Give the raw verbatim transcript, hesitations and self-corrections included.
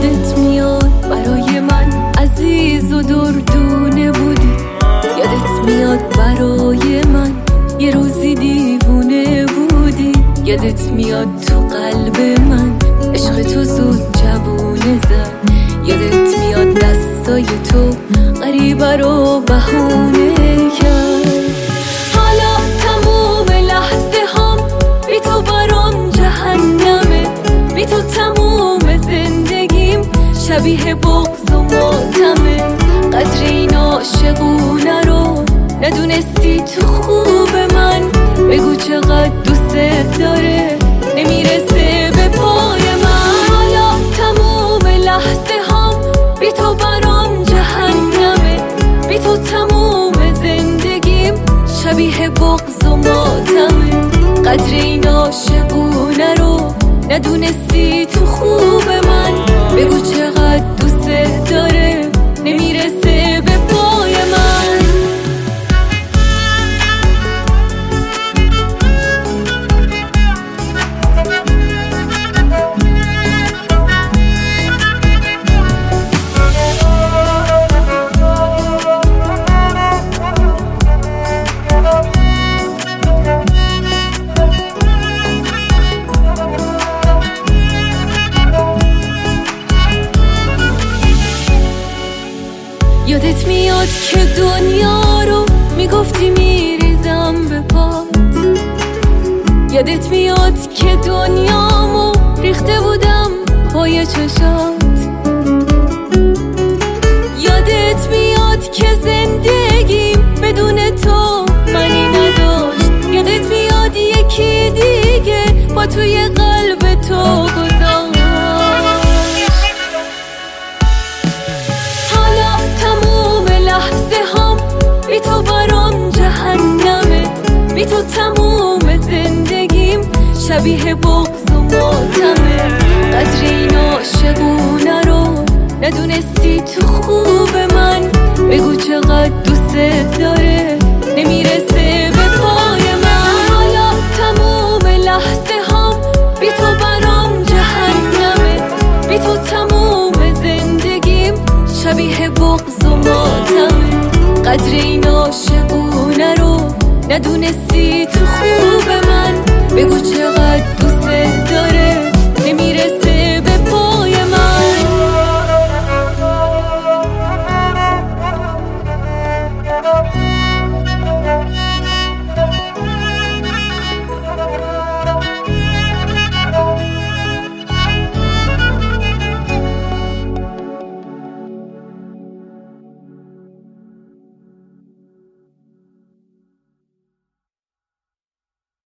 یادت میاد برای من عزیز و دردونه بودی، یادت میاد برای من یه روزی دیوونه بودی، یادت میاد تو قلب من عشق تو زود جوونه زد، یادت میاد دستای تو غریبه رو بهونه کرد. حالا تموم لحظه هم بی تو برام جهنمه، بی تو تموم زندگیم شبیه بغض و ماتمه. قدر این عاشقونه رو ندونستی تو خوب من، بگو چقدر دوست داره نمیرسه به پای من. حالا تموم لحظه هم بی تو برام جهنمه، بی تو تموم زندگیم شبیه بغض و ماتمه. قدر این عاشقونه رو ندونستی تو خوب من، بگو چقدر دوست داره نمیرسه به پای من. یادت میاد که دنیا رو میگفتی میریزم به پات، یادت میاد که دنیامو ریخته بودم پای چشات، یادت میاد که زندگیم بدون تو معنی نداشت، یادت میاد یکی دیگه با توی قلب تو گذاشت. بی تو برام جهنمه، بی تو تموم زندگیم شبیه بغض و ماتمه. قدر این عاشقونه رو ندونستی تو خوب من، بگو چقدر دوست داره نمیرسه به پای من. حالا تموم لحظه هم بی تو برام جهنمه، بی تو تموم زندگیم شبیه بغض و ماتمه. قدر این عاشقونه رو ندونستی تو خوب من، بگو چقدر دوست